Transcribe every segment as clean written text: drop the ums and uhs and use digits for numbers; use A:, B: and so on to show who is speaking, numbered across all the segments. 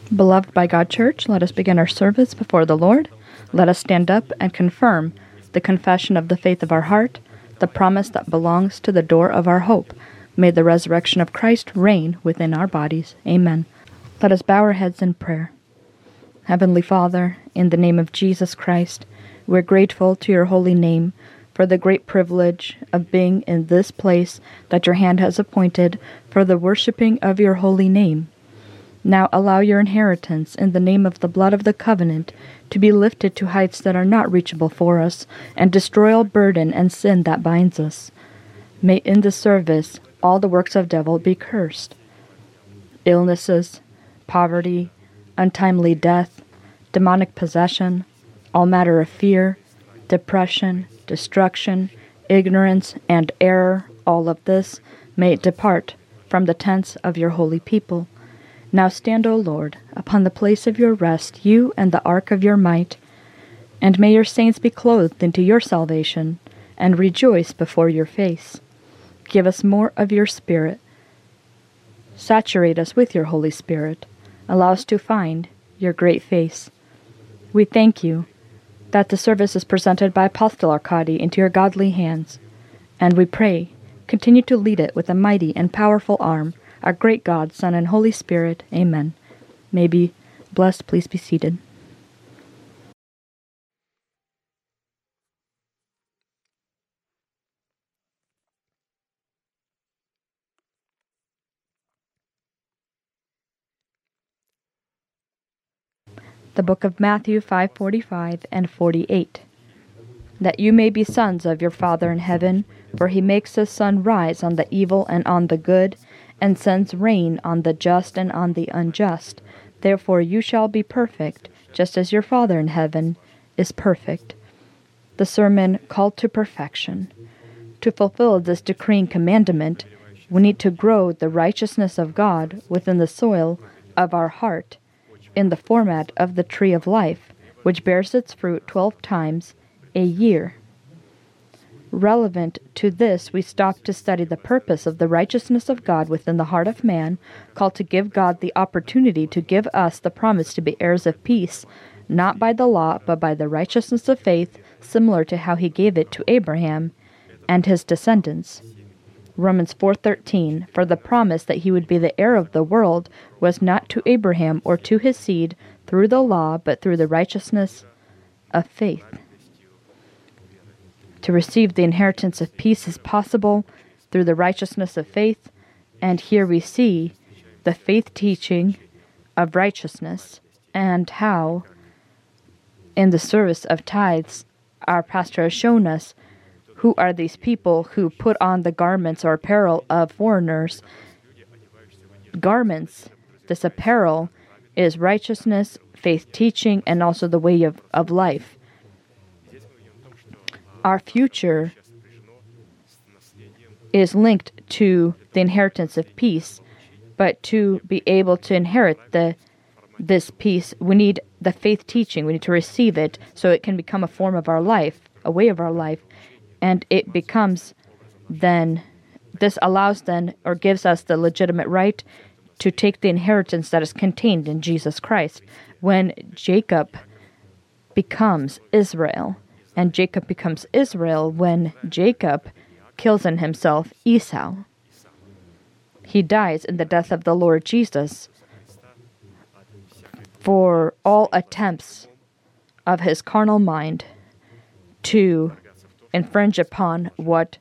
A: Beloved by God Church, let us begin our service before the Lord. Let us stand up and confirm the confession of the faith of our heart, the promise that belongs to the door of our hope. May the resurrection of Christ reign within our bodies. Amen. Let us bow our heads in prayer. Heavenly Father, in the name of Jesus Christ, we're grateful to your holy name for the great privilege of being in this place that your hand has appointed for the worshiping of your holy name. Now allow your inheritance in the name of the blood of the covenant to be lifted to heights that are not reachable for us, and destroy all burden and sin that binds us. May in this service all the works of devil be cursed. Illnesses, poverty, untimely death, demonic possession, all matter of fear, depression, destruction, ignorance, and error, all of this may depart from the tents of your holy people. Now stand, O Lord, upon the place of your rest, you and the ark of your might, and may your saints be clothed into your salvation, and rejoice before your face. Give us more of your Spirit. Saturate us with your Holy Spirit. Allow us to find your great face. We thank you that the service is presented by Apostle Arkady into your godly hands, and we pray, continue to lead it with a mighty and powerful arm, our great God, Son, and Holy Spirit. Amen. May be blessed. Please be seated. The book of Matthew 5:45 and 48. That you may be sons of your Father in heaven, for he makes his sun rise on the evil and on the good, and sends rain on the just and on the unjust. Therefore you shall be perfect, just as your Father in heaven is perfect. The sermon called to perfection. To fulfill this decree and commandment, we need to grow the righteousness of God within the soil of our heart, in the format of the tree of life, which bears its fruit 12 times a year. Relevant to this, we stop to study the purpose of the righteousness of God within the heart of man, called to give God the opportunity to give us the promise to be heirs of peace, not by the law, but by the righteousness of faith, similar to how he gave it to Abraham and his descendants. Romans 4:13, for the promise that he would be the heir of the world was not to Abraham or to his seed through the law, but through the righteousness of faith. To receive the inheritance of peace is possible through the righteousness of faith, and here we see the faith teaching of righteousness and how, in the service of tithes, our pastor has shown us who are these people who put on the garments or apparel of foreigners. Garments, this apparel, is righteousness, faith teaching, and also the way of life. Our future is linked to the inheritance of peace, but to be able to inherit this peace, we need the faith teaching. We need to receive it so it can become a form of our life, a way of our life, and it becomes then, this allows then, or gives us the legitimate right to take the inheritance that is contained in Jesus Christ. When Jacob becomes Israel, and Jacob becomes Israel when Jacob kills in himself Esau. He dies in the death of the Lord Jesus for all attempts of his carnal mind to infringe upon what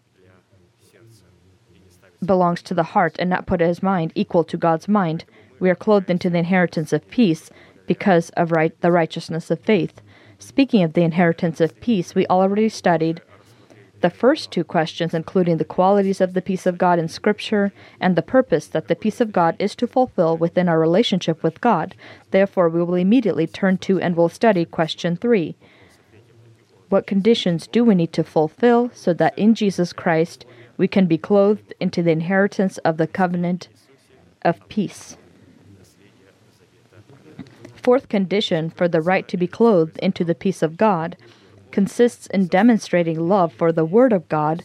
A: belongs to the heart and not put his mind equal to God's mind. We are clothed into the inheritance of peace because of the righteousness of faith. Speaking of the inheritance of peace, we already studied the first two questions, including the qualities of the peace of God in Scripture and the purpose that the peace of God is to fulfill within our relationship with God. Therefore, we will immediately turn to and will study question 3. What conditions do we need to fulfill so that in Jesus Christ we can be clothed into the inheritance of the covenant of peace? Fourth condition for the right to be clothed into the peace of God consists in demonstrating love for the Word of God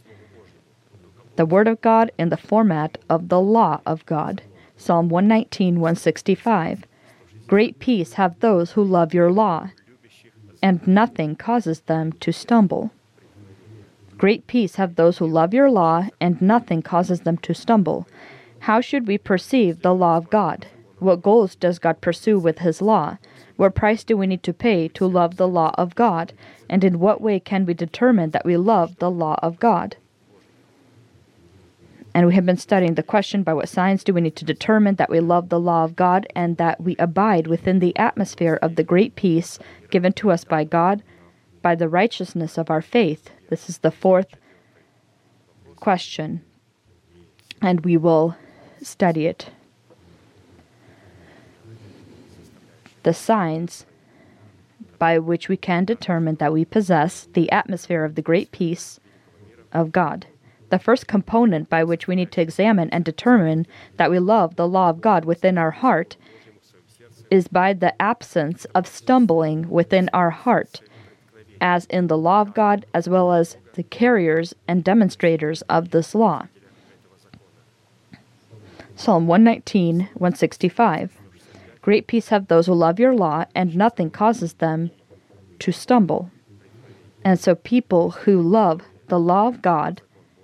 A: in the format of the law of God. Psalm 119, 165. Great peace have those who love your law, and nothing causes them to stumble. Great peace have those who love your law, and nothing causes them to stumble. How should we perceive the law of God? What goals does God pursue with His law? What price do we need to pay to love the law of God? And in what way can we determine that we love the law of God? And we have been studying the question, by what signs do we need to determine that we love the law of God and that we abide within the atmosphere of the great peace given to us by God, by the righteousness of our faith? This is the fourth question, and we will study it. The signs by which we can determine that we possess the atmosphere of the great peace of God. The first component by which we need to examine and determine that we love the law of God within our heart is by the absence of stumbling within our heart, as in the law of God, as well as the carriers and demonstrators of this law. Psalm 119, 165. Great peace have those who love your law, and nothing causes them to stumble. And so people who love the law of God,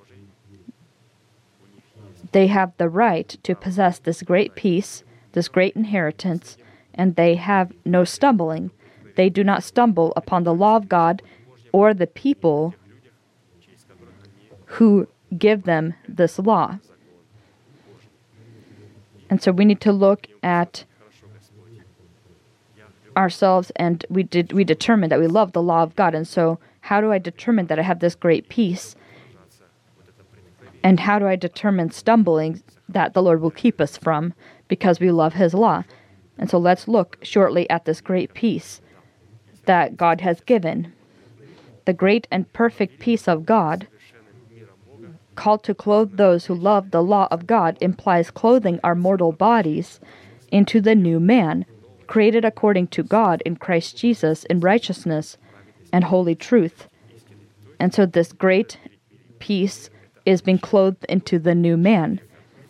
A: they have the right to possess this great peace, this great inheritance, and they have no stumbling. They do not stumble upon the law of God or the people who give them this law. And so we need to look at ourselves, and we determine that we love the law of God. And so how do I determine that I have this great peace? And how do I determine stumbling that the Lord will keep us from because we love His law? And so let's look shortly at this great peace that God has given. The great and perfect peace of God, called to clothe those who love the law of God, implies clothing our mortal bodies into the new man, created according to God in Christ Jesus in righteousness and holy truth. And so this great peace is being clothed into the new man.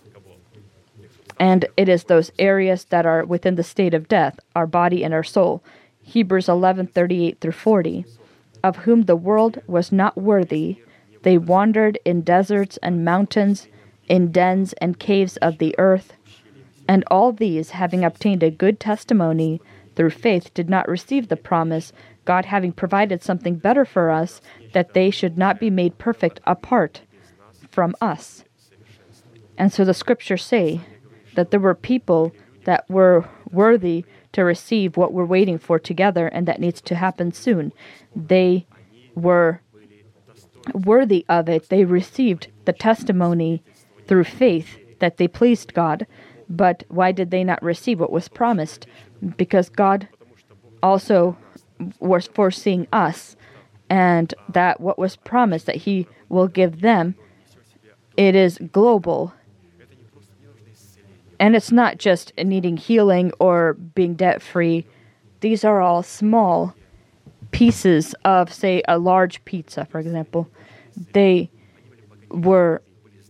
A: And it is those areas that are within the state of death, our body and our soul. Hebrews 11:38-40. Of whom the world was not worthy, they wandered in deserts and mountains, in dens and caves of the earth. And all these, having obtained a good testimony through faith, did not receive the promise, God having provided something better for us, that they should not be made perfect apart from us. And so the scriptures say that there were people that were worthy to receive what we're waiting for together, and that needs to happen soon. They were worthy of it. They received the testimony through faith that they pleased God. But why did they not receive what was promised? Because God also was foreseeing us, and that what was promised that He will give them, it is global. And it's not just needing healing or being debt-free. These are all small pieces of, say, a large pizza, for example. They were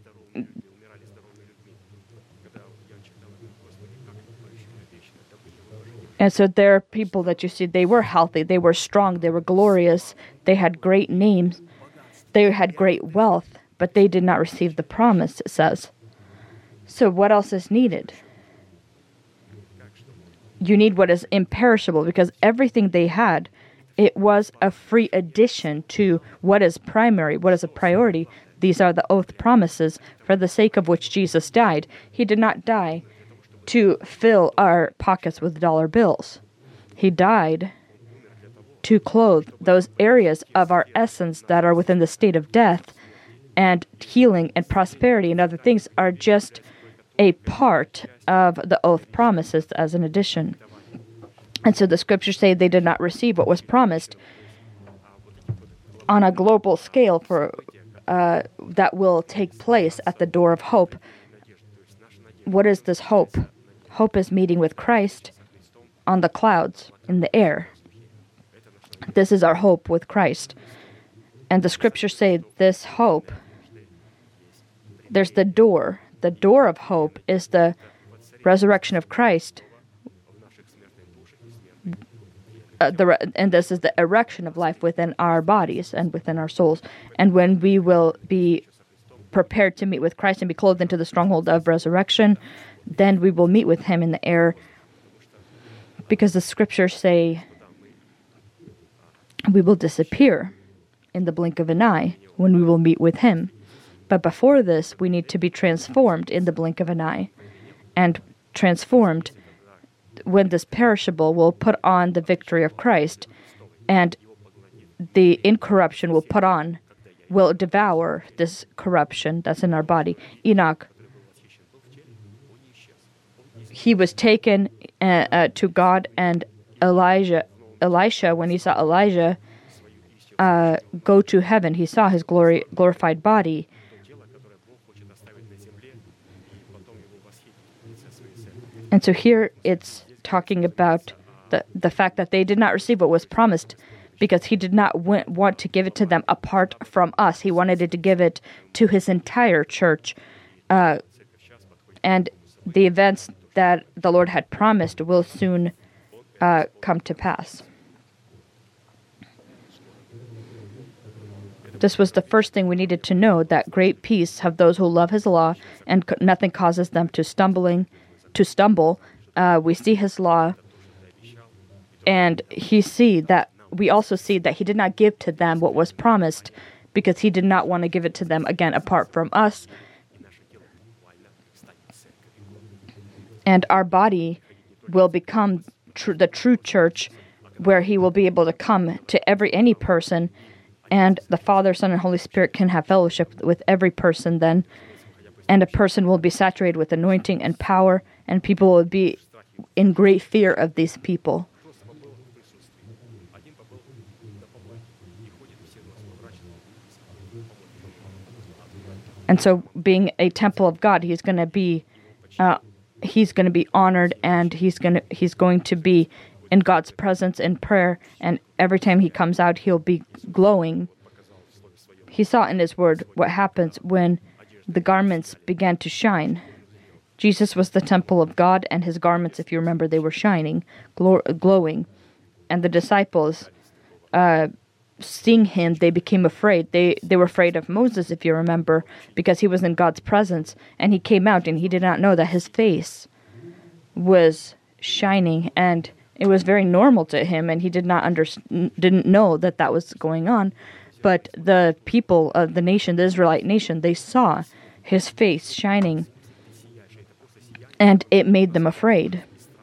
A: And so there are people that you see, they were healthy, they were strong, they were glorious, they had great names, they had great wealth, but they did not receive the promise, it says. So what else is needed? You need what is imperishable, because everything they had, it was a free addition to what is primary, what is a priority. These are the oath promises for the sake of which Jesus died. He did not die to fill our pockets with dollar bills. He died to clothe those areas of our essence that are within the state of death, and healing and prosperity and other things are just a part of the oath promises as an addition. And so the scriptures say they did not receive what was promised on a global scale for that will take place at the door of hope. What is this hope? Hope is meeting with Christ on the clouds, in the air. This is our hope with Christ. And the scriptures say this hope, there's the door. The door of hope is the resurrection of Christ and this is the erection of life within our bodies and within our souls. And when we will be prepared to meet with Christ and be clothed into the stronghold of resurrection, then we will meet with him in the air, because the scriptures say we will disappear in the blink of an eye when we will meet with him. But before this, we need to be transformed in the blink of an eye. And transformed when this perishable will put on the victory of Christ, and the incorruption will devour this corruption that's in our body. Enoch, he was taken to God, and Elisha, when he saw Elijah go to heaven, he saw his glorified body. And so here it's talking about the fact that they did not receive what was promised, because he did not want to give it to them apart from us. He wanted to give it to his entire church. And the events that the Lord had promised will soon come to pass. This was the first thing we needed to know, that great peace have those who love his law, and nothing causes them to stumble. We see his law, and we also see that he did not give to them what was promised, because he did not want to give it to them again apart from us. And our body will become the true church, where he will be able to come to any person, and the Father, Son, and Holy Spirit can have fellowship with every person then, and a person will be saturated with anointing and power, and people will be in great fear of these people. And so, being a temple of God, he's going to be honored, and he's going to be in God's presence in prayer, and every time he comes out, he'll be glowing. He saw in his word what happens when the garments began to shine. Jesus was the temple of God, and his garments, if you remember, they were shining, glowing. And the disciples, seeing him, they became afraid. They were afraid of Moses, if you remember, because he was in God's presence, and he came out, and he did not know that his face was shining, and it was very normal to him, and he didn't know that was going on. But the people of the nation, the Israelite nation, they saw his face shining, and it made them afraid.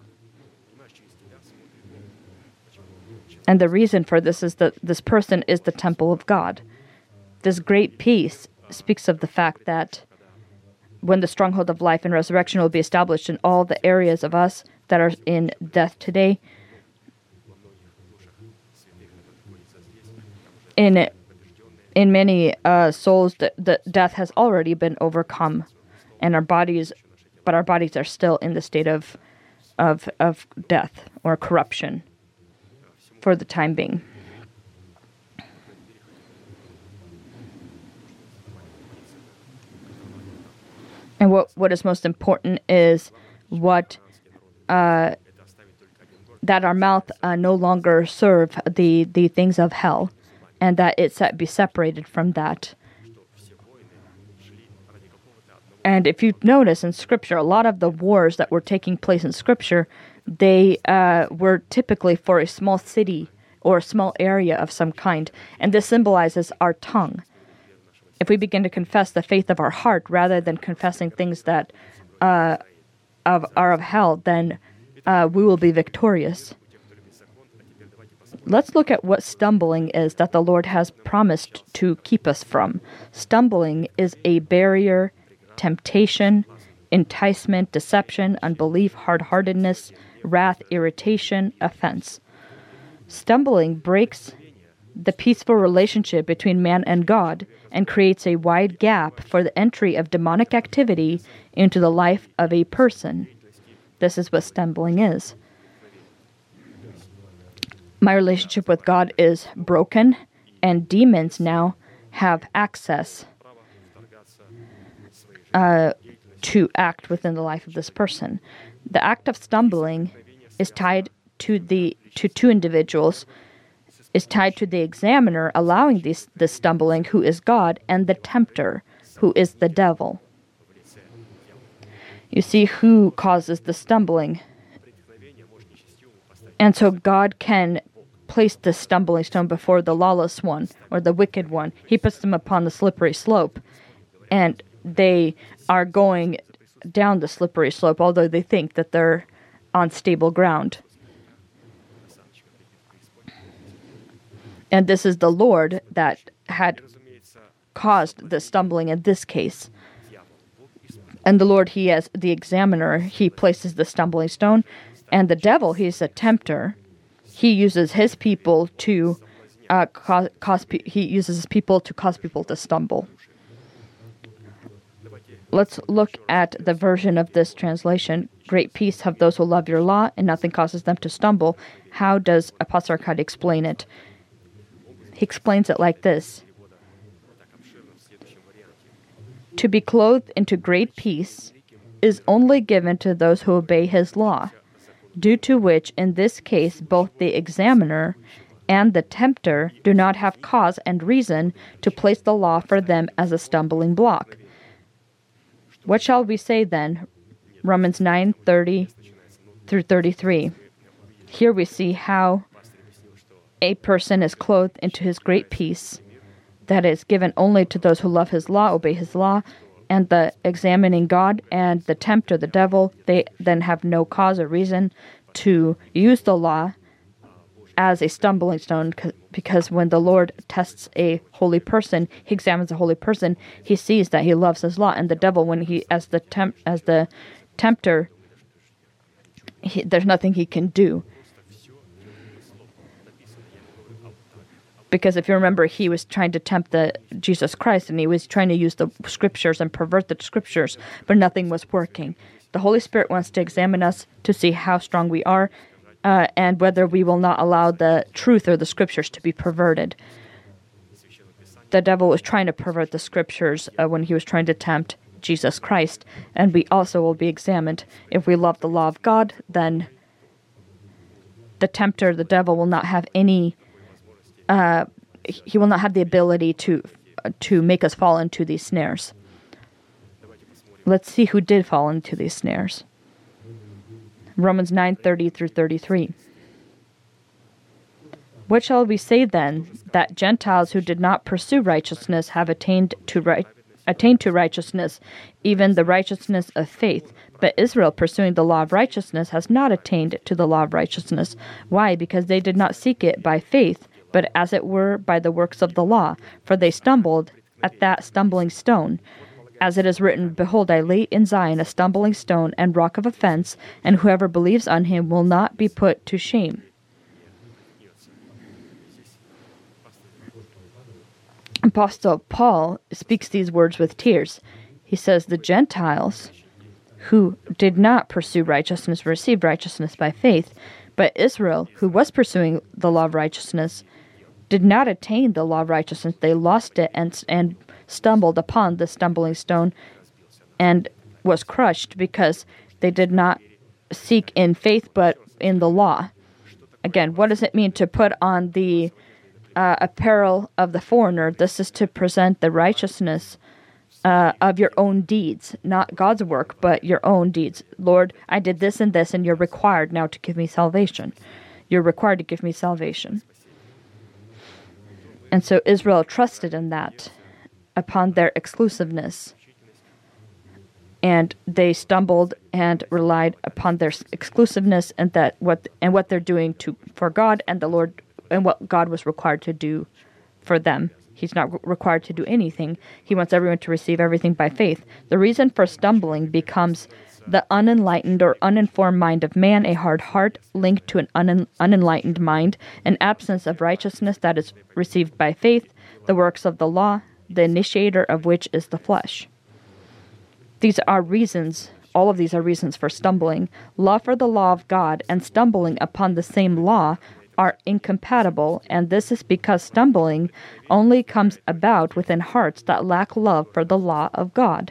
A: And the reason for this is that this person is the temple of God. This great peace speaks of the fact that when the stronghold of life and resurrection will be established in all the areas of us that are in death today, in many souls, the death has already been overcome, and our bodies are still in the state of death or corruption for the time being. And what is most important is that our mouth no longer serve the things of hell, and that it be separated from that. And if you notice in Scripture, a lot of the wars that were taking place in Scripture, they were typically for a small city or a small area of some kind. And this symbolizes our tongue. If we begin to confess the faith of our heart rather than confessing things that are of hell, then we will be victorious. Let's look at what stumbling is that the Lord has promised to keep us from. Stumbling is a barrier, temptation, enticement, deception, unbelief, hard-heartedness, wrath, irritation, offense. Stumbling breaks the peaceful relationship between man and God and creates a wide gap for the entry of demonic activity into the life of a person. This is what stumbling is. My relationship with God is broken, and demons now have access to act within the life of this person. The act of stumbling is tied to two individuals, is tied to the examiner allowing this stumbling, who is God, and the tempter, who is the devil. You see who causes the stumbling. And so God can place the stumbling stone before the lawless one or the wicked one. He puts them upon the slippery slope, and they are going down the slippery slope, although they think that they're on stable ground. And this is the Lord that had caused the stumbling in this case. And the Lord, he is the examiner. He places the stumbling stone. And the devil, he's a tempter. He uses his people to cause people to stumble. Let's look at the version of this translation. Great peace have those who love your law, and nothing causes them to stumble. How does Apostle Arkady explain it? He explains it like this. To be clothed into great peace is only given to those who obey his law, due to which, in this case, both the examiner and the tempter do not have cause and reason to place the law for them as a stumbling block. What shall we say then? Romans 9:30 through 33. Here we see how a person is clothed into his great peace that is given only to those who love his law, obey his law, and the examining God and the tempter, the devil, they then have no cause or reason to use the law as a stumbling stone, because when the Lord tests a holy person, he examines a holy person, he sees that he loves his law. And the devil, when he as the tempter, there's nothing he can do. Because if you remember, he was trying to tempt Jesus Christ, and he was trying to use the scriptures and pervert the scriptures, but nothing was working. The Holy Spirit wants to examine us to see how strong we are, and whether we will not allow the truth or the scriptures to be perverted. The devil was trying to pervert the scriptures when he was trying to tempt Jesus Christ, and we also will be examined. If we love the law of God, then the tempter, the devil, will not have any he will not have the ability to make us fall into these snares. Let's see who did fall into these snares. Romans 9:30 through 33. What shall we say then? That Gentiles who did not pursue righteousness have attained to righteousness, even the righteousness of faith. But Israel, pursuing the law of righteousness, has not attained to the law of righteousness. Why? Because they did not seek it by faith, but as it were by the works of the law. For they stumbled at that stumbling stone. As it is written, Behold, I lay in Zion a stumbling stone and rock of offense, and whoever believes on him will not be put to shame. Apostle Paul speaks these words with tears. He says, the Gentiles who did not pursue righteousness received righteousness by faith, but Israel, who was pursuing the law of righteousness, did not attain the law of righteousness. They lost it and stumbled upon the stumbling stone and was crushed because they did not seek in faith but in the law. Again, what does it mean to put on the apparel of the foreigner? This is to present the righteousness of your own deeds, not God's work, but your own deeds. Lord, I did this, and you're required now to give me salvation. You're required to give me salvation. And so Israel trusted in that, upon their exclusiveness. And they stumbled and relied upon their exclusiveness and what they're doing for God and the Lord, and what God was required to do for them. He's not required to do anything. He wants everyone to receive everything by faith. The reason for stumbling becomes the unenlightened or uninformed mind of man, a hard heart linked to an unenlightened mind, an absence of righteousness that is received by faith, the works of the law, the initiator of which is the flesh. These are reasons, all of these are reasons for stumbling. Love for the law of God and stumbling upon the same law are incompatible, and this is because stumbling only comes about within hearts that lack love for the law of God.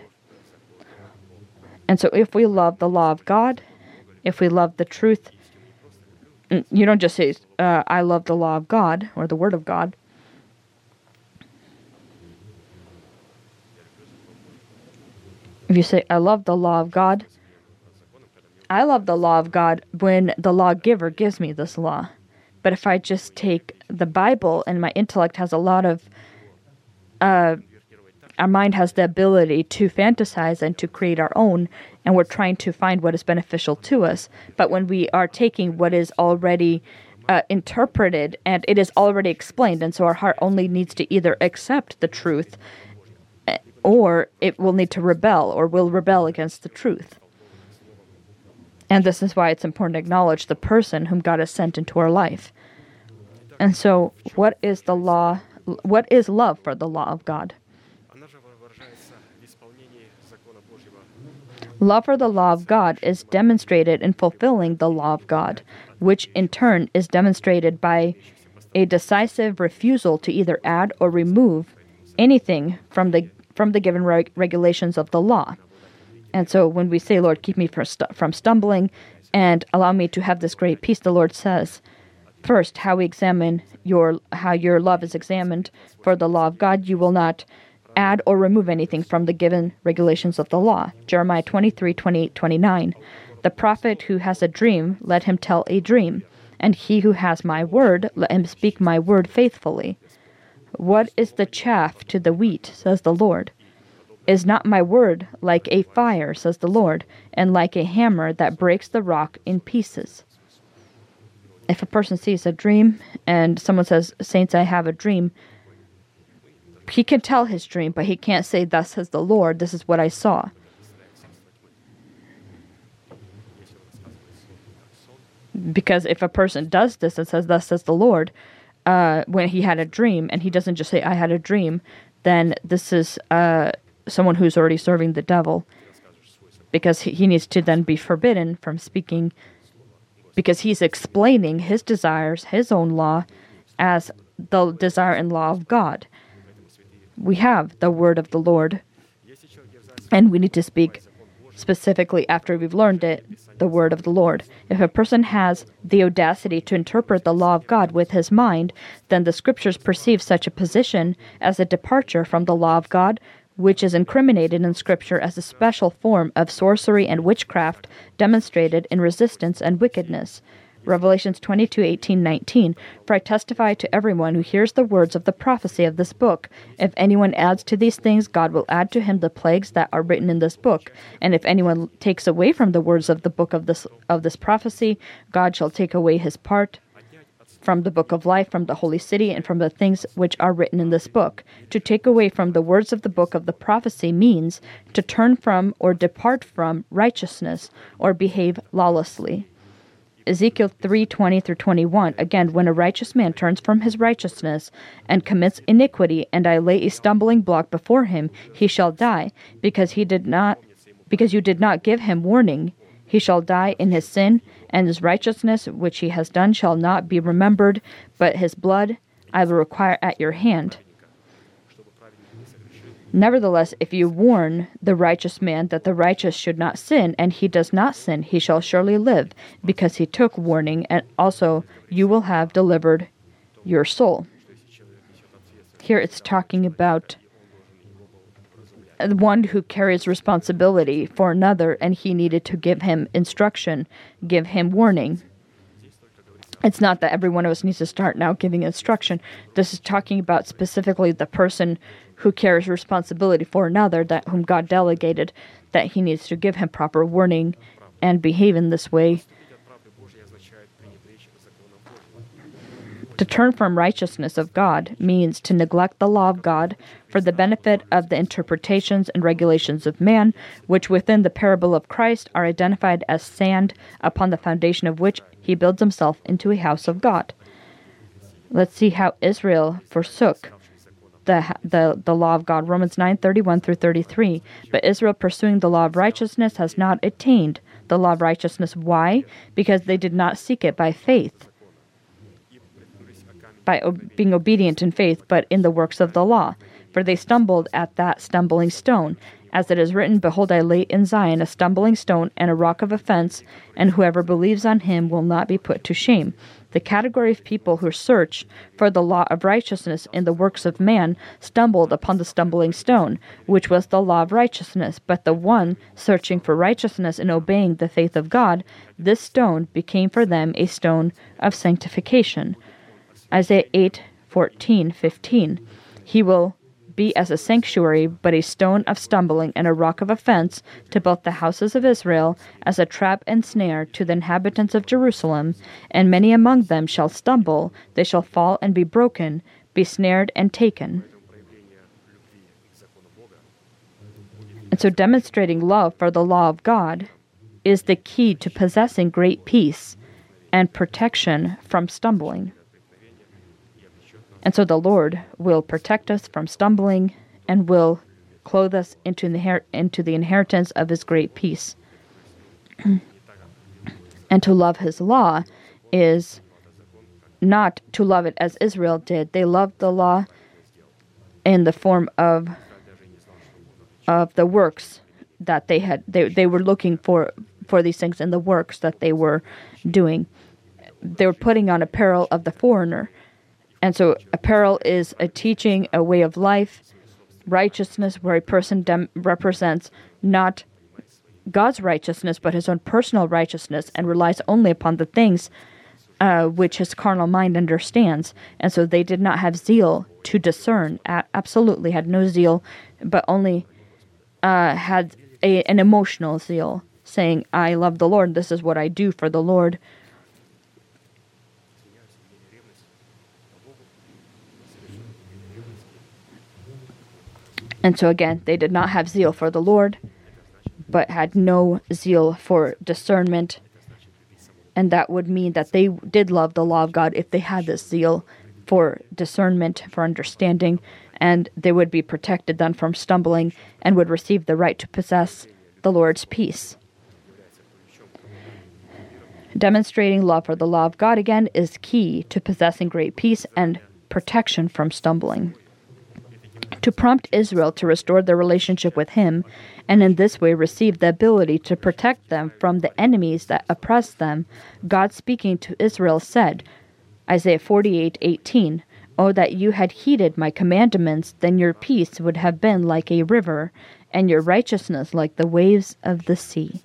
A: And so if we love the law of God, if we love the truth, You don't just say, I love the law of God or the word of God. If you say, I love the law of God, I love the law of God when the lawgiver gives me this law. But if I just take the Bible and my intellect has a lot of, our mind has the ability to fantasize and to create our own, and we're trying to find what is beneficial to us. But when we are taking what is already interpreted and it is already explained, and so our heart only needs to either accept the truth or it will need to rebel or will rebel against the truth. And this is why it's important to acknowledge the person whom God has sent into our life. And so, what is the law? What is love for the law of God? Love for the law of God is demonstrated in fulfilling the law of God, which in turn is demonstrated by a decisive refusal to either add or remove anything from the given regulations of the law. And so when we say, Lord, keep me from stumbling and allow me to have this great peace, the Lord says, first, how your love is examined for the law of God, you will not add or remove anything from the given regulations of the law. Jeremiah 23:28-29. The prophet who has a dream, let him tell a dream, and he who has my word, let him speak my word faithfully. What is the chaff to the wheat, says the Lord? Is not my word like a fire, says the Lord, and like a hammer that breaks the rock in pieces? If a person sees a dream and someone says, Saints, I have a dream, he can tell his dream, but he can't say, thus says the Lord, this is what I saw. Because if a person does this and says, thus says the Lord, when he had a dream, and he doesn't just say, I had a dream, then this is someone who's already serving the devil, because he needs to then be forbidden from speaking, because he's explaining his desires, his own law, as the desire and law of God. We have the word of the Lord, and we need to speak specifically after we've learned it, the word of the Lord. If a person has the audacity to interpret the law of God with his mind, then the scriptures perceive such a position as a departure from the law of God, which is incriminated in Scripture as a special form of sorcery and witchcraft demonstrated in resistance and wickedness. Revelations 22:18-19. For I testify to everyone who hears the words of the prophecy of this book. If anyone adds to these things, God will add to him the plagues that are written in this book. And if anyone takes away from the words of the book of this prophecy, God shall take away his part from the book of life, from the holy city, and from the things which are written in this book. To take away from the words of the book of the prophecy means to turn from or depart from righteousness or behave lawlessly. Ezekiel 3:20-21. Again, when a righteous man turns from his righteousness and commits iniquity, and I lay a stumbling block before him, he shall die, because you did not give him warning. He shall die in his sin, and his righteousness which he has done shall not be remembered, but his blood I will require at your hand. Nevertheless, if you warn the righteous man that the righteous should not sin, and he does not sin, he shall surely live, because he took warning, and also you will have delivered your soul. Here it's talking about one who carries responsibility for another, and he needed to give him instruction, give him warning. It's not that every one of us needs to start now giving instruction. This is talking about specifically the person who carries responsibility for another, that whom God delegated, that he needs to give him proper warning and behave in this way. To turn from righteousness of God means to neglect the law of God for the benefit of the interpretations and regulations of man, which within the parable of Christ are identified as sand, upon the foundation of which he builds himself into a house of God. Let's see how Israel forsook the law of God. Romans 9:31-33. But Israel, pursuing the law of righteousness, has not attained the law of righteousness. Why? Because they did not seek it by faith, by being obedient in faith, but in the works of the law. For they stumbled at that stumbling stone. As it is written, Behold, I lay in Zion a stumbling stone and a rock of offense, and whoever believes on him will not be put to shame. The category of people who search for the law of righteousness in the works of man stumbled upon the stumbling stone, which was the law of righteousness. But the one searching for righteousness and obeying the faith of God, this stone became for them a stone of sanctification. Isaiah 8:14-15. He will be as a sanctuary, but a stone of stumbling and a rock of offense to both the houses of Israel, as a trap and snare to the inhabitants of Jerusalem. And many among them shall stumble, they shall fall and be broken, be snared and taken. And so demonstrating love for the law of God is the key to possessing great peace and protection from stumbling. And so the Lord will protect us from stumbling and will clothe us into the inheritance of His great peace. And to love His law is not to love it as Israel did. They loved the law in the form of the works that they had. They were looking for these things in the works that they were doing. They were putting on apparel of the foreigner. And so apparel is a teaching, a way of life, righteousness, where a person represents not God's righteousness, but his own personal righteousness, and relies only upon the things which his carnal mind understands. And so they did not have zeal to discern, absolutely had no zeal, but only had an emotional zeal, saying, I love the Lord, this is what I do for the Lord. And so again, they did not have zeal for the Lord, but had no zeal for discernment. And that would mean that they did love the law of God if they had this zeal for discernment, for understanding, and they would be protected then from stumbling and would receive the right to possess the Lord's peace. Demonstrating love for the law of God, again, is key to possessing great peace and protection from stumbling. To prompt Israel to restore their relationship with Him, and in this way receive the ability to protect them from the enemies that oppress them, God, speaking to Israel, said, Isaiah 48:18, "Oh, that you had heeded my commandments, then your peace would have been like a river, and your righteousness like the waves of the sea."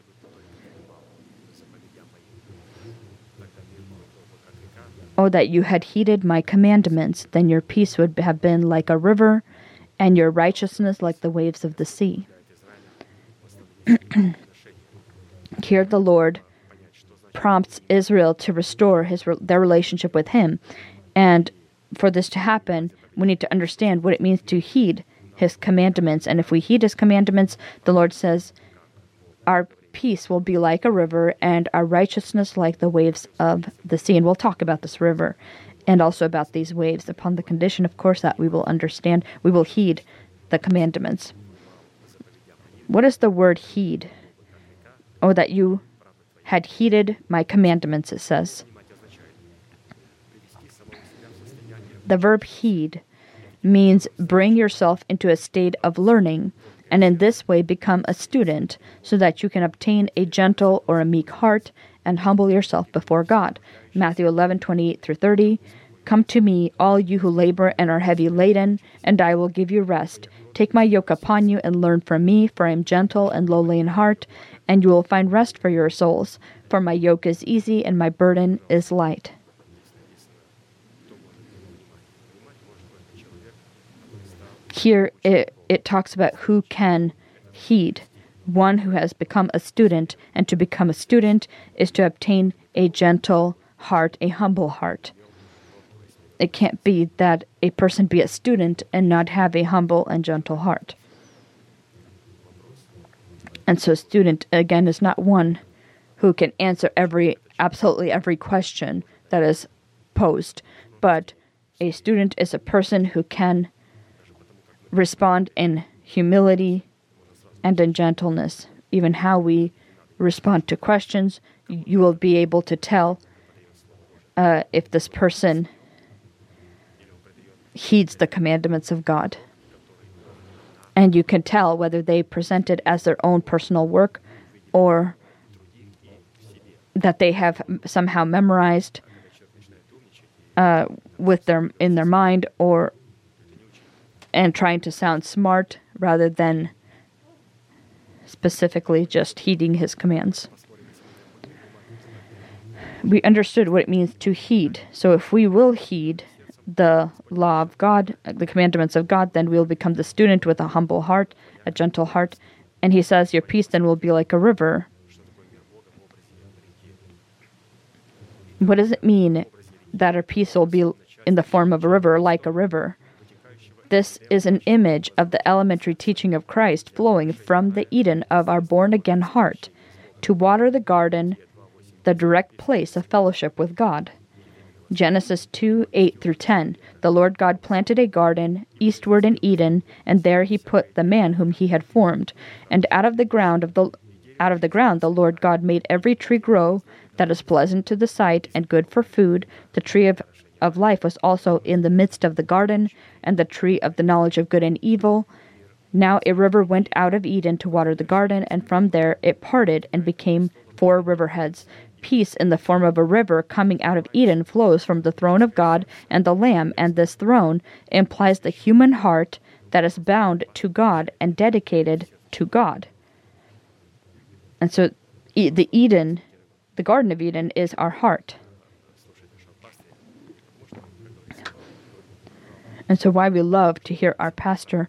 A: Oh, that you had heeded my commandments, then your peace would have been like a river, and your righteousness like the waves of the sea. Here the Lord prompts Israel to restore their relationship with Him. And for this to happen, we need to understand what it means to heed His commandments. And if we heed His commandments, the Lord says, our peace will be like a river and our righteousness like the waves of the sea. And we'll talk about this river and also about these waves upon the condition, of course, that we will understand, we will heed the commandments. What is the word heed? Oh, that you had heeded my commandments, it says. The verb heed means bring yourself into a state of learning, and in this way become a student, so that you can obtain a gentle or a meek heart and humble yourself before God. Matthew 11:28-30. Come to me, all you who labor and are heavy laden, and I will give you rest. Take my yoke upon you and learn from me, for I am gentle and lowly in heart, and you will find rest for your souls. For my yoke is easy and my burden is light. Here it talks about who can heed. One who has become a student, and to become a student is to obtain a gentle heart, a humble heart. It can't be that a person be a student and not have a humble and gentle heart. And so student, again, is not one who can answer absolutely every question that is posed, but a student is a person who can respond in humility and in gentleness. Even how we respond to questions, you will be able to tell if this person heeds the commandments of God. And you can tell whether they present it as their own personal work or that they have somehow memorized in their mind, and trying to sound smart rather than specifically just heeding his commands. We understood what it means to heed. So if we will heed the law of God, the commandments of God, then we will become the student with a humble heart, a gentle heart. And he says, your peace then will be like a river. What does it mean that our peace will be in the form of a river, like a river? This is an image of the elementary teaching of Christ flowing from the Eden of our born-again heart to water the garden, the direct place of fellowship with God. Genesis 2:8-10. The Lord God planted a garden eastward in Eden, and there he put the man whom he had formed. And out of the ground the Lord God made every tree grow that is pleasant to the sight and good for food. The tree of life was also in the midst of the garden, and the tree of the knowledge of good and evil. Now a river went out of Eden to water the garden, and from there it parted and became 4 riverheads. Peace in the form of a river coming out of Eden flows from the throne of God and the Lamb, and this throne implies the human heart that is bound to God and dedicated to God. And so the Garden of Eden is our heart. And so why we love to hear our pastor,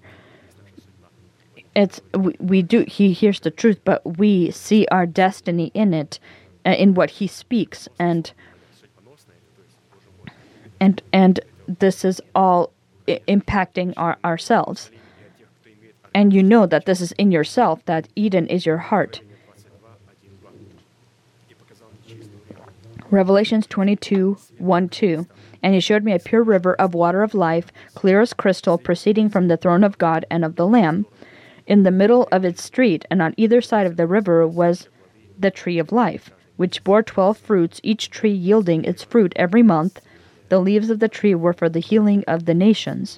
A: he hears the truth, but we see our destiny in it, in what he speaks, and this is all impacting ourselves. And you know that this is in yourself, that Eden is your heart. Revelations 22:1-2. And he showed me a pure river of water of life, clear as crystal, proceeding from the throne of God and of the Lamb. In the middle of its street, and on either side of the river, was the tree of life, which bore 12 fruits, each tree yielding its fruit every month. The leaves of the tree were for the healing of the nations.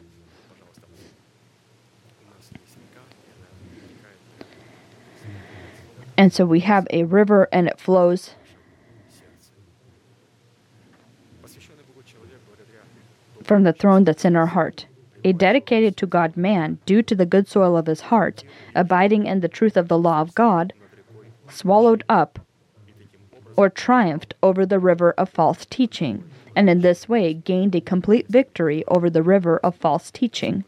A: And so we have a river, and it flows from the throne that's in our heart. A dedicated to God man, due to the good soil of his heart, abiding in the truth of the law of God, swallowed up or triumphed over the river of false teaching, and in this way gained a complete victory over the river of false teaching.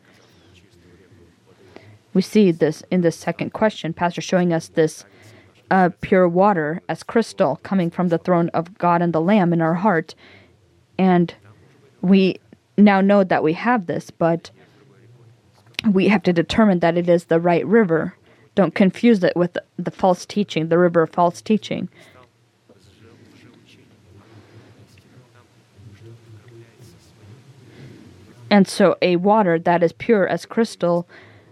A: We see this in this second question, Pastor showing us this pure water as crystal coming from the throne of God and the Lamb in our heart. And we now know that we have this, but we have to determine that it is the right river. Don't confuse it with the false teaching, the river of false teaching. And so a water that is pure as crystal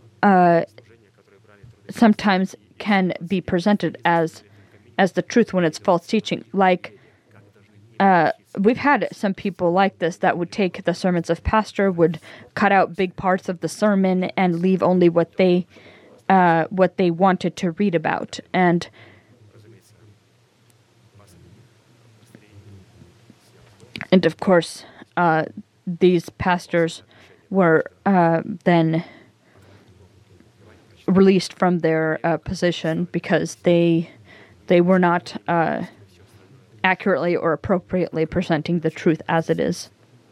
A: sometimes can be presented as the truth when it's false teaching. Like, we've had some people like this that would take the sermons of pastor, would cut out big parts of the sermon and leave only what they wanted to read about. And of course, these pastors were then released from their position because they were not accurately or appropriately presenting the truth as it is.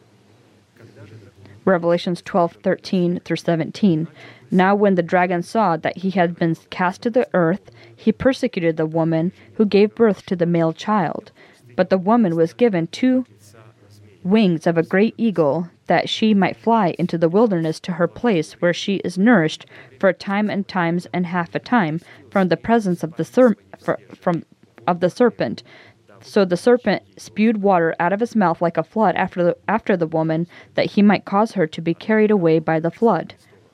A: Revelations 12:13-17. Now when the dragon saw that he had been cast to the earth, he persecuted the woman who gave birth to the male child. But the woman was given 2 wings of a great eagle, that she might fly into the wilderness to her place where she is nourished for a time and times and half a time from the presence of the serpent. So the serpent spewed water out of his mouth like a flood after the woman, that he might cause her to be carried away by the flood.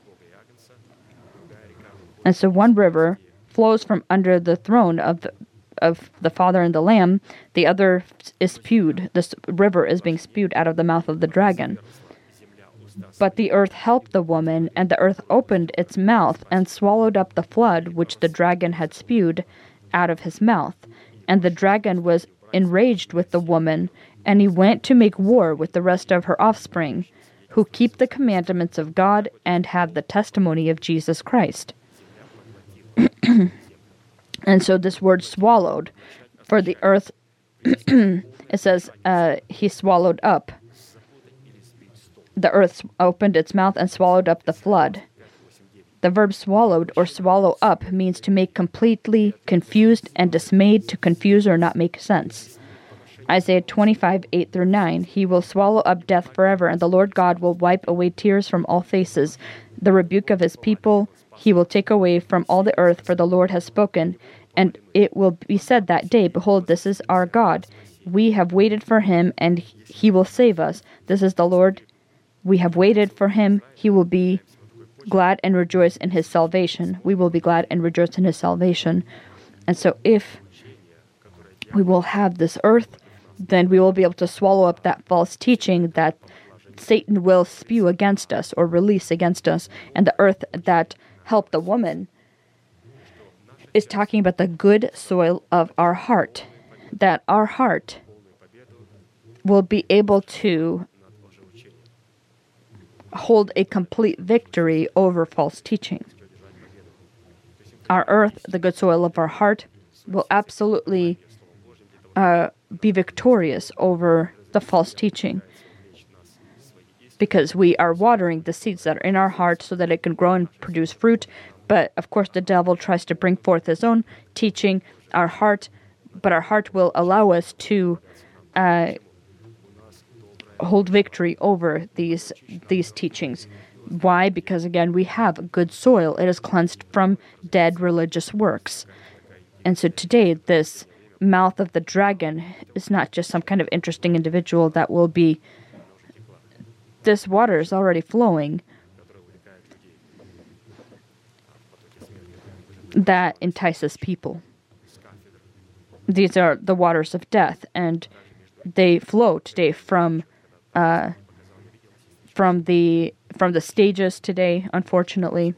A: And so one river flows from under the throne of the Father and the Lamb. The other is spewed. This river is being spewed out of the mouth of the dragon. But the earth helped the woman, and the earth opened its mouth and swallowed up the flood which the dragon had spewed out of his mouth. And the dragon was enraged with the woman, and he went to make war with the rest of her offspring, who keep the commandments of God and have the testimony of Jesus Christ. And so this word swallowed, for the earth, it says he swallowed up. The earth opened its mouth and swallowed up the flood. The verb swallowed or swallow up means to make completely confused and dismayed, to confuse or not make sense. Isaiah 25:8-9, He will swallow up death forever, and the Lord God will wipe away tears from all faces. The rebuke of his people he will take away from all the earth, for the Lord has spoken. And it will be said that day, Behold, this is our God. We have waited for him, and he will save us. This is the Lord. We have waited for him. He will be glad and rejoice in his salvation. We will be glad and rejoice in his salvation. And so if we will have this earth, then we will be able to swallow up that false teaching that Satan will spew against us or release against us. And the earth that helped the woman is talking about the good soil of our heart, that our heart will be able to hold a complete victory over false teaching. Our earth, the good soil of our heart, will absolutely be victorious over the false teaching, because we are watering the seeds that are in our heart so that it can grow and produce fruit. But of course the devil tries to bring forth his own teaching, our heart, but our heart will allow us to hold victory over these teachings. Why? Because again, we have good soil. It is cleansed from dead religious works. And so today, this mouth of the dragon is not just some kind of interesting individual that will be... This water is already flowing that entices people. These are the waters of death, and they flow today from the stages today, unfortunately.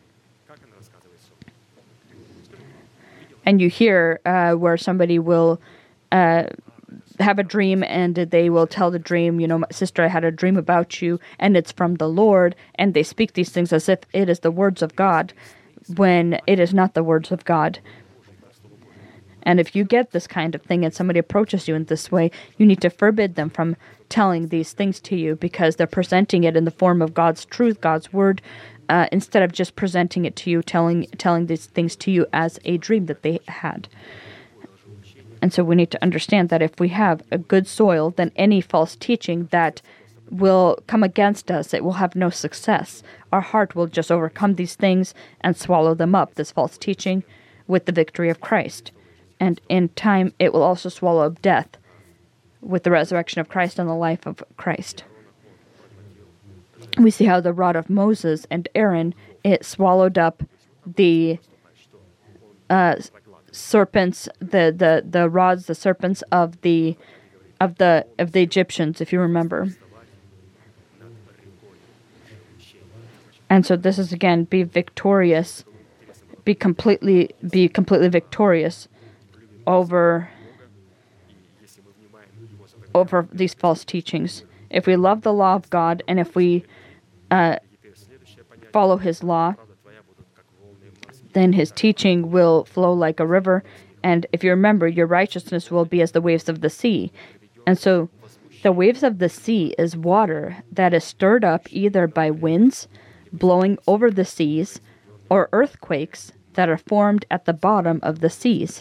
A: And you hear where somebody will have a dream, and they will tell the dream, sister, I had a dream about you, and it's from the Lord, and they speak these things as if it is the words of God, when it is not the words of God. And if you get this kind of thing and somebody approaches you in this way, you need to forbid them from telling these things to you, because they're presenting it in the form of God's truth, God's word, instead of just presenting it to you, telling these things to you as a dream that they had. And so we need to understand that if we have a good soil, then any false teaching that will come against us, it will have no success. Our heart will just overcome these things and swallow them up, this false teaching, with the victory of Christ. And in time, it will also swallow up death with the resurrection of Christ and the life of Christ. We see how the rod of Moses and Aaron, it swallowed up the serpents, the rods, the serpents of the Egyptians, if you remember. And so this is again, be victorious, be completely victorious over these false teachings. If we love the law of God, and if we follow his law, then his teaching will flow like a river. And if you remember, your righteousness will be as the waves of the sea. And so the waves of the sea is water that is stirred up either by winds blowing over the seas or earthquakes that are formed at the bottom of the seas.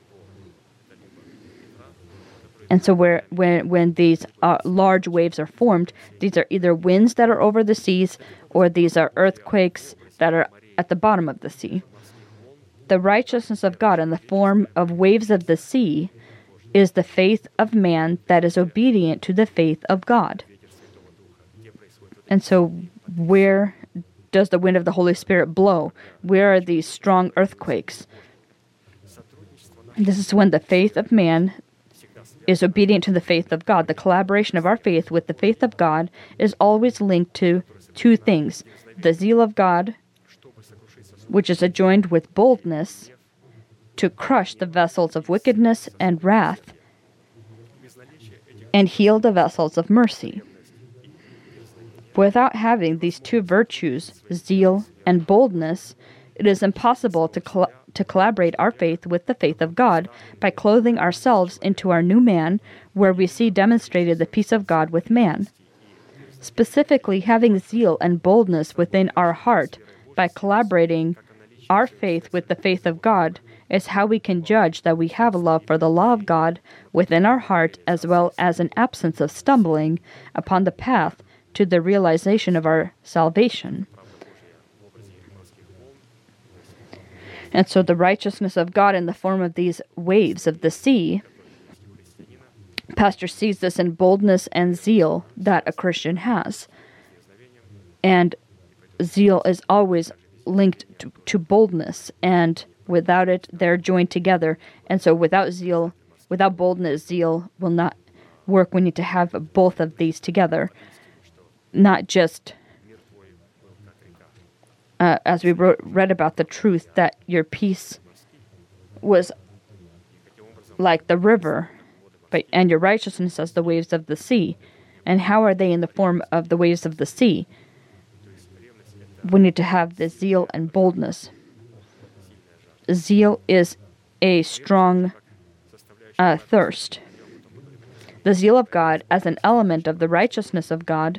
A: And so when these large waves are formed, these are either winds that are over the seas, or these are earthquakes that are at the bottom of the sea. The righteousness of God in the form of waves of the sea is the faith of man that is obedient to the faith of God. And so where does the wind of the Holy Spirit blow? Where are these strong earthquakes? This is when the faith of man is obedient to the faith of God. The collaboration of our faith with the faith of God is always linked to two things: the zeal of God, which is adjoined with boldness to crush the vessels of wickedness and wrath and heal the vessels of mercy. Without having these two virtues, zeal and boldness, it is impossible to collaborate our faith with the faith of God by clothing ourselves into our new man, where we see demonstrated the peace of God with man. Specifically, having zeal and boldness within our heart by collaborating our faith with the faith of God is how we can judge that we have a love for the law of God within our heart, as well as an absence of stumbling upon the path to the realization of our salvation. And so the righteousness of God in the form of these waves of the sea, Pastor sees this in boldness and zeal that a Christian has. And zeal is always linked to boldness, and without it, they're joined together. And so without boldness, zeal will not work. We need to have both of these together. Not just, as we read about the truth, that your peace was like the river, and your righteousness as the waves of the sea. And how are they in the form of the waves of the sea? We need to have the zeal and boldness. Zeal is a strong thirst. The zeal of God as an element of the righteousness of God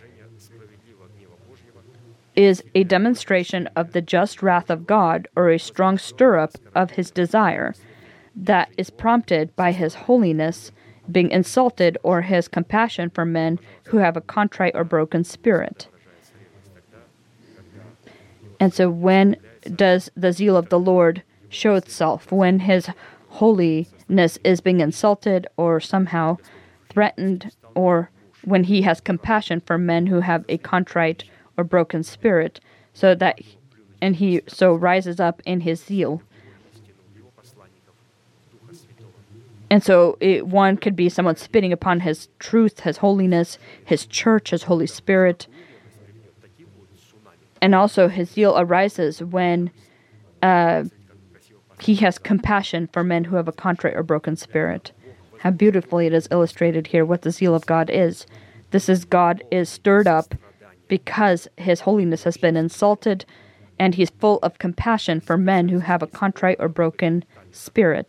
A: is a demonstration of the just wrath of God, or a strong stirrup of his desire that is prompted by his holiness being insulted, or his compassion for men who have a contrite or broken spirit. And so when does the zeal of the Lord show itself? When his holiness is being insulted or somehow threatened, or when he has compassion for men who have a contrite or broken spirit, and he so rises up in his zeal. And so one could be someone spitting upon his truth, his holiness, his church, his Holy Spirit. And also his zeal arises when he has compassion for men who have a contrite or broken spirit. How beautifully it is illustrated here what the zeal of God is. This is God is stirred up because his holiness has been insulted, and he's full of compassion for men who have a contrite or broken spirit.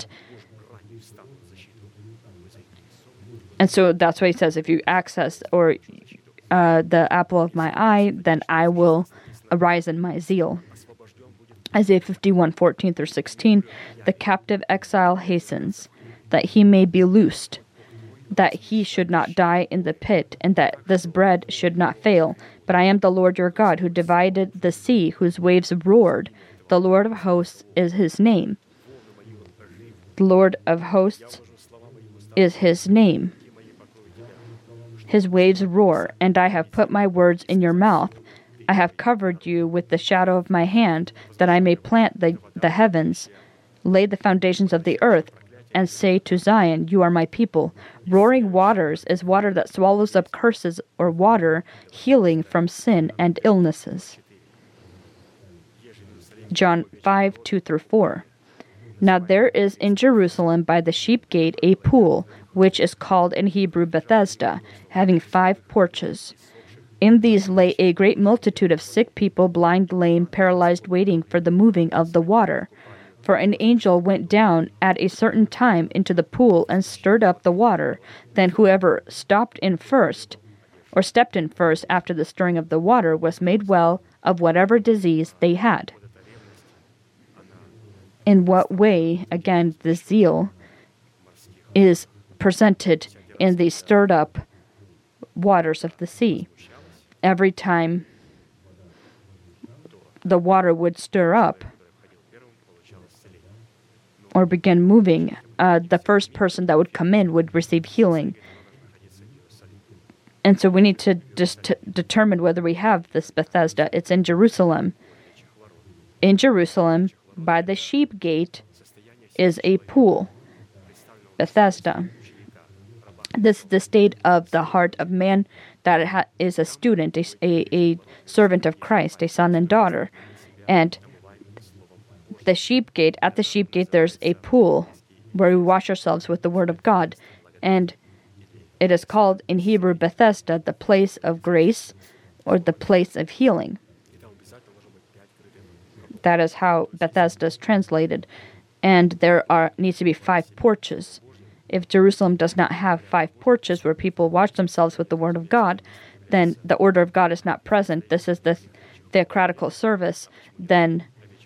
A: And so that's why he says, if you access the apple of my eye, then I will arise in my zeal. Isaiah 51:14-16, the captive exile hastens, that he may be loosed, that he should not die in the pit, and that this bread should not fail. But I am the Lord your God, who divided the sea, whose waves roared. The Lord of hosts is his name. The Lord of hosts is his name. His waves roar, and I have put my words in your mouth. I have covered you with the shadow of my hand, that I may plant the heavens, lay the foundations of the earth, and say to Zion, you are my people. Roaring waters is water that swallows up curses, or water healing from sin and illnesses. John 5:2-4. Now there is in Jerusalem by the sheep gate a pool, which is called in Hebrew Bethesda, having 5 porches. In these lay a great multitude of sick people, blind, lame, paralyzed, waiting for the moving of the water. For an angel went down at a certain time into the pool and stirred up the water. Then whoever stepped in first after the stirring of the water was made well of whatever disease they had. In what way, again, the zeal is presented in the stirred up waters of the sea. Every time the water would stir up or begin moving, the first person that would come in would receive healing. And so we need to just determine whether we have this Bethesda. It's in Jerusalem. In Jerusalem, by the sheep gate, is a pool, Bethesda. This is the state of the heart of man that is a student, a servant of Christ, a son and daughter. And the sheep gate, at the sheep gate, there's a pool where we wash ourselves with the word of God. And it is called in Hebrew Bethesda, the place of grace or the place of healing. That is how Bethesda is translated. And there needs to be 5 porches. If Jerusalem does not have 5 porches where people wash themselves with the word of God, then the order of God is not present. This is the theocratical service. Then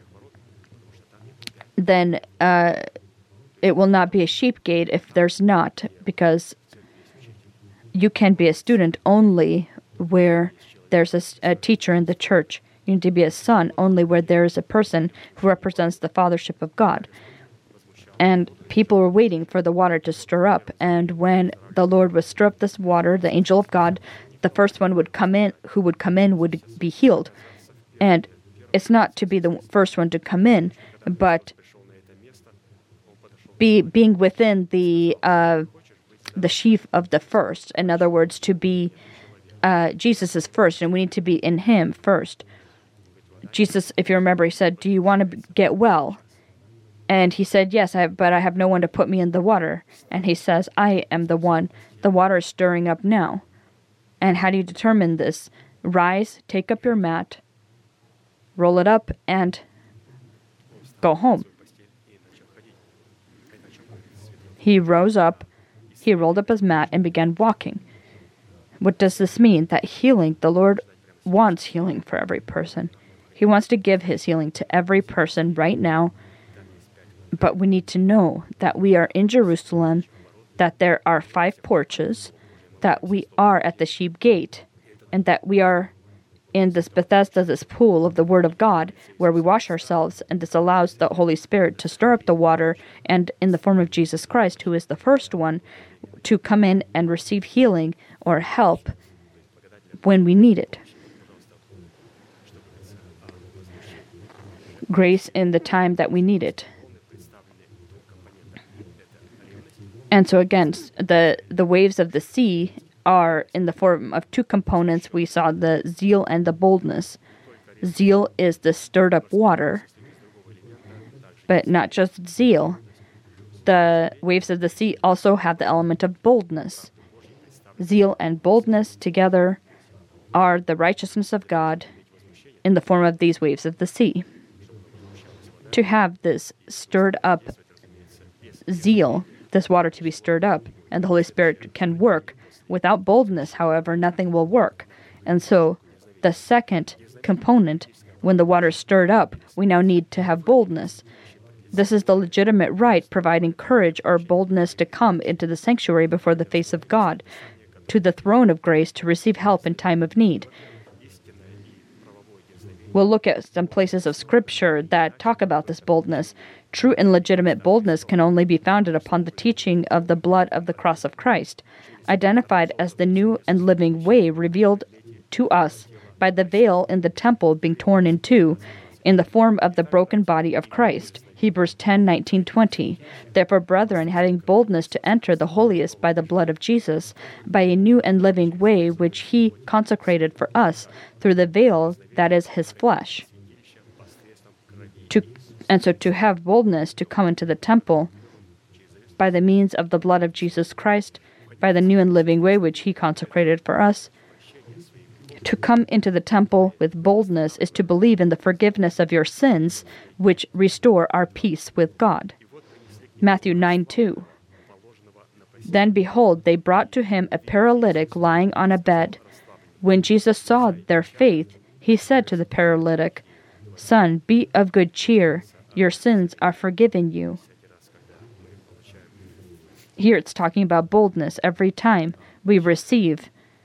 A: it will not be a sheep gate if there's not, because you can be a student only where there's a teacher in the church. You need to be a son only where there is a person who represents the fathership of God. And people were waiting for the water to stir up. And when the Lord would stir up this water, the angel of God, the first one would come in, who would come in would be healed. And it's not to be the first one to come in, but being within the sheaf of the first. In other words, to be Jesus is first, and we need to be in Him first. Jesus, if you remember, He said, "Do you want to get well?" And he said, "Yes, but I have no one to put me in the water." And He says, "I am the one. The water is stirring up now." And how do you determine this? Rise, take up your mat, roll it up, and go home. He rose up, he rolled up his mat, and began walking. What does this mean? That healing, the Lord wants healing for every person. He wants to give His healing to every person right now. But we need to know that we are in Jerusalem, that there are 5 porches, that we are at the sheep gate, and that we are in this Bethesda, this pool of the Word of God, where we wash ourselves, and this allows the Holy Spirit to stir up the water, and in the form of Jesus Christ, who is the first one, to come in and receive healing or help when we need it. Grace in the time that we need it. And so again, the waves of the sea are in the form of 2 components. We saw the zeal and the boldness. Zeal is the stirred up water, but not just zeal. The waves of the sea also have the element of boldness. Zeal and boldness together are the righteousness of God in the form of these waves of the sea. To have this stirred up zeal, this water to be stirred up, and the Holy Spirit can work. Without boldness, however, nothing will work. And so the second component, when the water is stirred up, we now need to have boldness. This is the legitimate right, providing courage or boldness to come into the sanctuary before the face of God, to the throne of grace to receive help in time of need. We'll look at some places of Scripture that talk about this boldness. True and legitimate boldness can only be founded upon the teaching of the blood of the cross of Christ, identified as the new and living way revealed to us by the veil in the temple being torn in two, in the form of the broken body of Christ. Hebrews 10:19-20. Therefore, brethren, having boldness to enter the holiest by the blood of Jesus, by a new and living way which He consecrated for us through the veil that is His flesh. So to have boldness to come into the temple by the means of the blood of Jesus Christ, by the new and living way which He consecrated for us. To come into the temple with boldness is to believe in the forgiveness of your sins, which restore our peace with God. Matthew 9:2. Then behold, they brought to Him a paralytic lying on a bed. When Jesus saw their faith, He said to the paralytic, Son, be of good cheer, your sins are forgiven you. Here it's talking about boldness. Every time we receive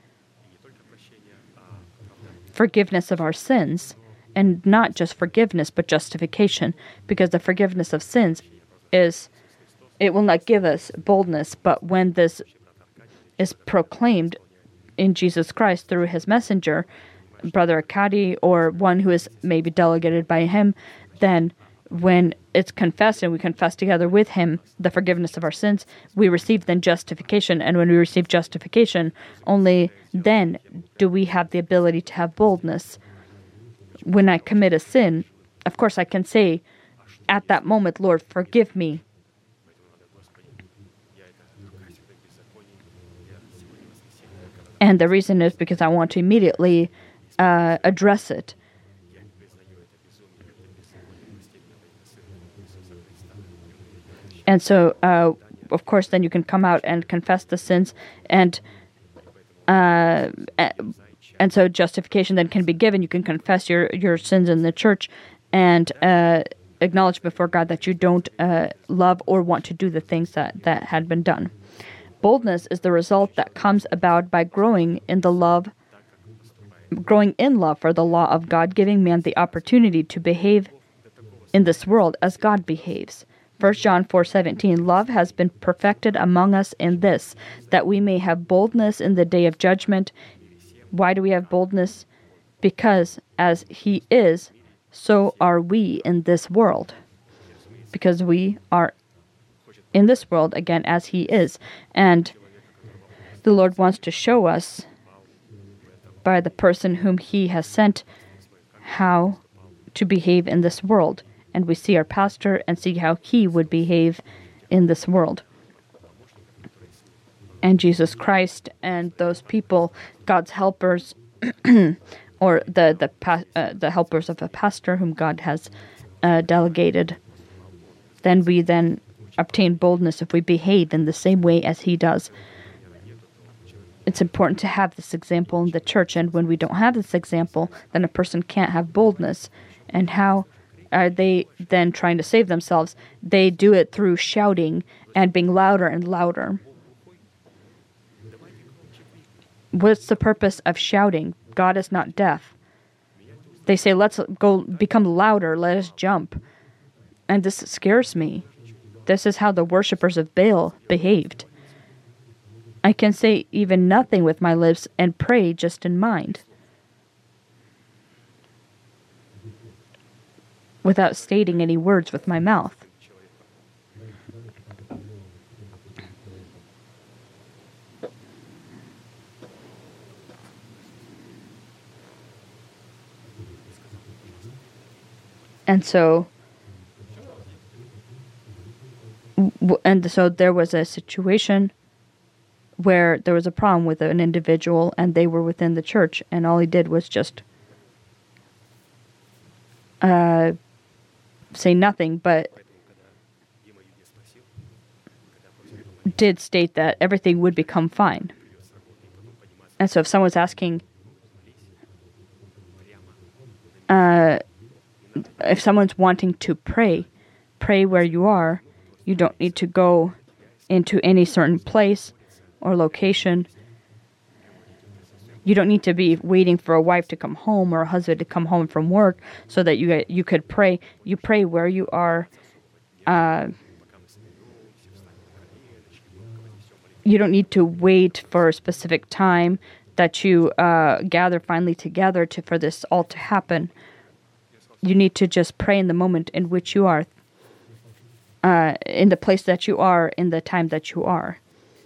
A: forgiveness of our sins, and not just forgiveness, but justification, because the forgiveness of sins it will not give us boldness, but when this is proclaimed in Jesus Christ through His messenger, Brother Akadi, or one who is maybe delegated by Him, then when it's confessed and we confess together with Him the forgiveness of our sins, we receive then justification. And when we receive justification, only then do we have the ability to have boldness. When I commit a sin, of course I can say at that moment, Lord, forgive me. And the reason is because I want to immediately address it. And so, of course, then you can come out and confess the sins, and so justification then can be given. You can confess your sins in the church and acknowledge before God that you don't love or want to do the things that had been done. Boldness is the result that comes about by growing in love for the law of God, giving man the opportunity to behave in this world as God behaves. 1 John 4:17, love has been perfected among us in this, that we may have boldness in the day of judgment. Why do we have boldness? Because as He is, so are we in this world. Because we are in this world, again, as He is. And the Lord wants to show us, by the person whom He has sent, how to behave in this world. And we see our pastor and see how he would behave in this world. And Jesus Christ and those people, God's helpers, or the helpers of a pastor whom God has delegated, then we obtain boldness if we behave in the same way as He does. It's important to have this example in the church, and when we don't have this example, then a person can't have boldness. And how are they then trying to save themselves? They do it through shouting and being louder and louder. What's the purpose of shouting? God is not deaf. They say, let's go become louder, let us jump. And this scares me. This is how the worshippers of Baal behaved. I can say even nothing with my lips and pray just in mind, without stating any words with my mouth. And so there was a situation where there was a problem with an individual, and they were within the church, and all he did was just say nothing, but did state that everything would become fine. And so if someone's asking, if someone's wanting to pray where you are. You don't need to go into any certain place or location. You don't need to be waiting for a wife to come home or a husband to come home from work so that you could pray. You pray where you are. You don't need to wait for a specific time that you gather finally together for this all to happen. You need to just pray in the moment in which you are, in the place that you are, in the time that you are.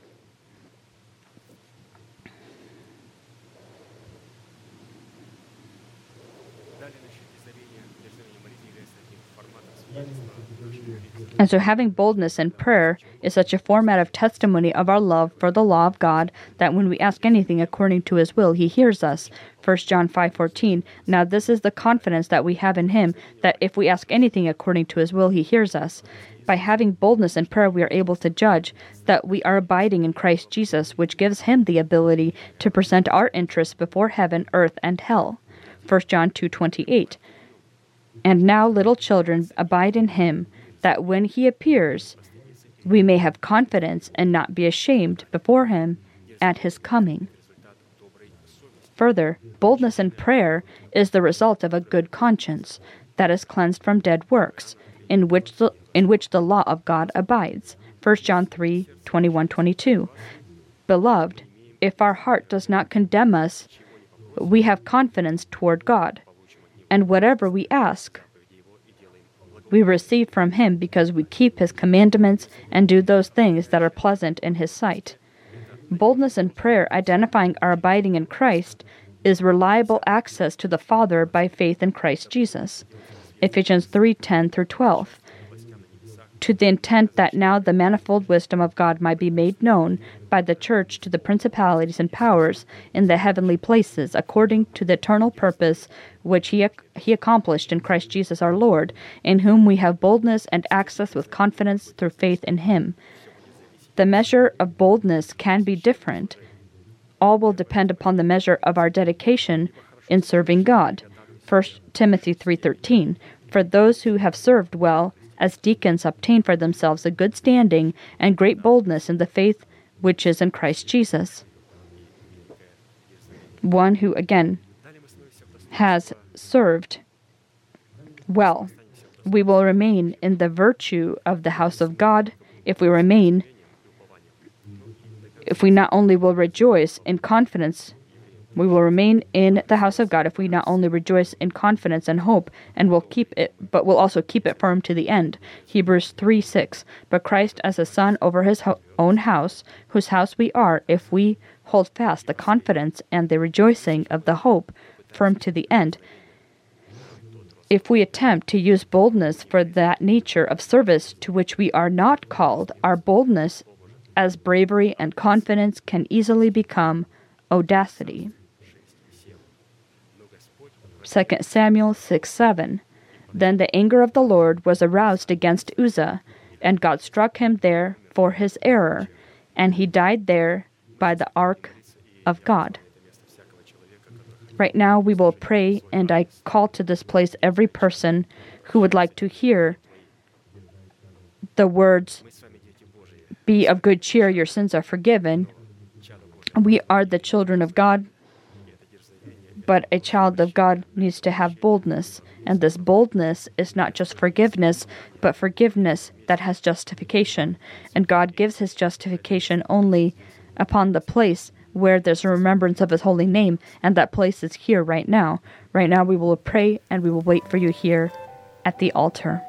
A: And so having boldness in prayer is such a format of testimony of our love for the law of God that when we ask anything according to His will, He hears us. 1 John 5:14. Now this is the confidence that we have in Him, that if we ask anything according to His will, He hears us. By having boldness in prayer, we are able to judge that we are abiding in Christ Jesus, which gives Him the ability to present our interests before heaven, earth, and hell. 1 John 2:28. And now, little children, abide in Him, that when He appears, we may have confidence and not be ashamed before Him at His coming. Further, boldness in prayer is the result of a good conscience that is cleansed from dead works, in which the law of God abides. 1 John 3:21-22. Beloved, if our heart does not condemn us, we have confidence toward God, and whatever we ask, We receive from him because we keep his commandments and do those things that are pleasant in his sight. Boldness in prayer, identifying our abiding in Christ, is reliable access to the Father by faith in Christ Jesus. Ephesians 3:10-12. To the intent that now the manifold wisdom of God might be made known by the church to the principalities and powers in the heavenly places, according to the eternal purpose which he accomplished in Christ Jesus our Lord, in whom we have boldness and access with confidence through faith in him. The measure of boldness can be different. All will depend upon the measure of our dedication in serving God. 1 Timothy 3:13. For those who have served well as deacons obtain for themselves a good standing and great boldness in the faith which is in Christ Jesus. One who, again, has served well. We will remain in the virtue of the house of God if we not only will rejoice in confidence, we will remain in the house of God if we not only rejoice in confidence and hope, and will keep it, but will also keep it firm to the end. Hebrews 3:6. But Christ as a son over his own house, whose house we are, if we hold fast the confidence and the rejoicing of the hope firm to the end. If we attempt to use boldness for that nature of service to which we are not called, our boldness as bravery and confidence can easily become audacity. 2 Samuel 6:7. Then the anger of the Lord was aroused against Uzzah, and God struck him there for his error, and he died there by the ark of God. Right now we will pray, and I call to this place every person who would like to hear the words, "Be of good cheer, your sins are forgiven." We are the children of God, but a child of God needs to have boldness. And this boldness is not just forgiveness, but forgiveness that has justification. And God gives his justification only upon the place where there's a remembrance of his holy name, and that place is here right now. Right now we will pray, and we will wait for you here at the altar.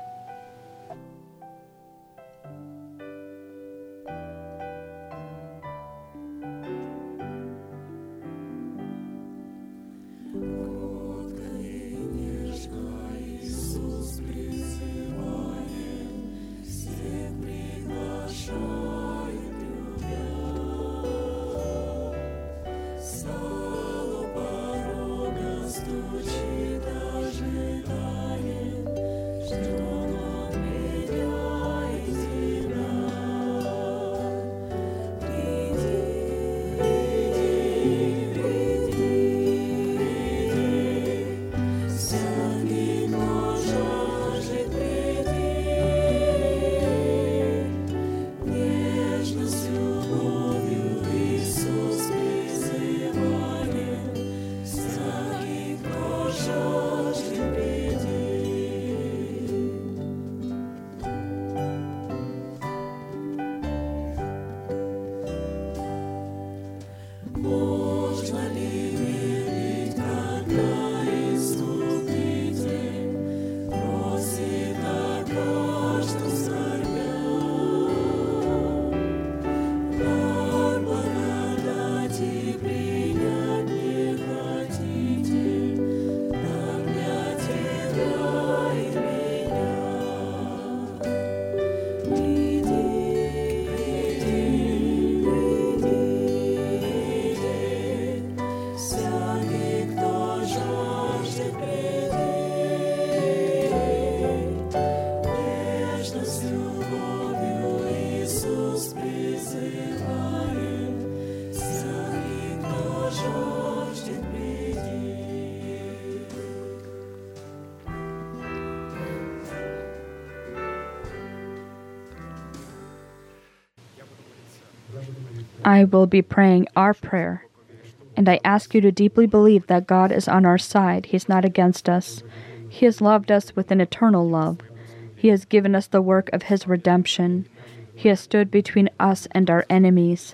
A: I will be praying our prayer, and I ask you to deeply believe that God is on our side. He is not against us. He has loved us with an eternal love. He has given us the work of his redemption. He has stood between us and our enemies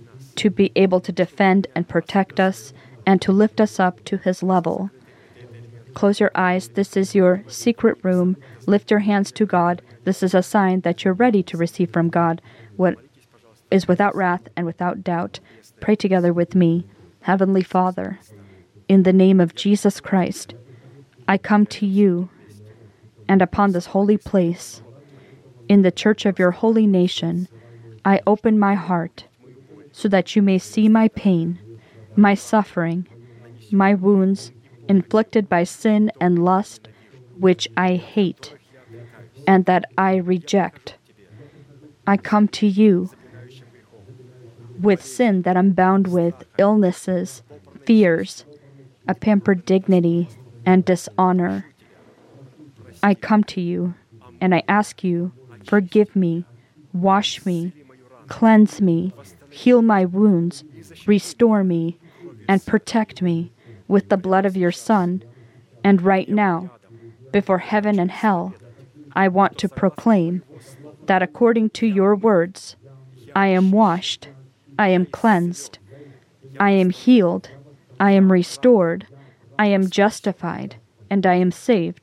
A: to be able to defend and protect us and to lift us up to his level. Close your eyes. This is your secret room. Lift your hands to God. This is a sign that you're ready to receive from God what is without wrath and without doubt. Pray together with me. Heavenly Father, in the name of Jesus Christ, I come to you and upon this holy place, in the church of your holy nation, I open my heart so that you may see my pain, my suffering, my wounds inflicted by sin and lust, which I hate and that I reject. I come to you with sin that I'm bound with, illnesses, fears, a pampered dignity, and dishonor. I come to you and I ask you, forgive me, wash me, cleanse me, heal my wounds, restore me, and protect me with the blood of your Son. And right now, before heaven and hell, I want to proclaim that according to your words, I am washed, I am cleansed, I am healed, I am restored, I am justified, and I am saved.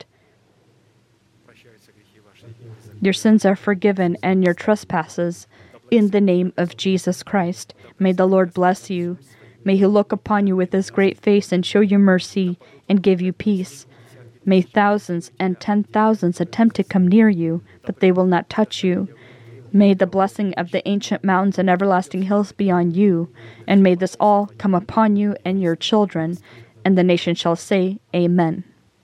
A: Your sins are forgiven and your trespasses in the name of Jesus Christ. May the Lord bless you. May he look upon you with his great face and show you mercy and give you peace. May thousands and 10,000s attempt to come near you, but they will not touch you. May the blessing of the ancient mountains and everlasting hills be on you, and may this all come upon you and your children, and the nation shall say, Amen.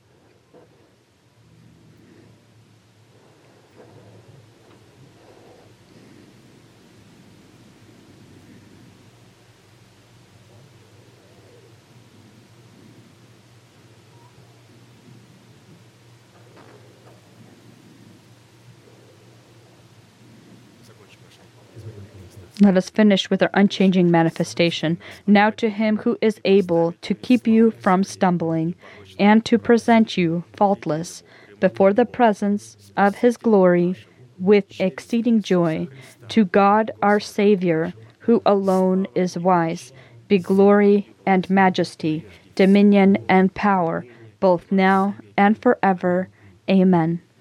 A: Let us finish with our unchanging manifestation. Now to him who is able to keep you from stumbling and to present you faultless before the presence of his glory with exceeding joy, to God our Savior, who alone is wise, be glory and majesty, dominion and power, both now and forever. Amen.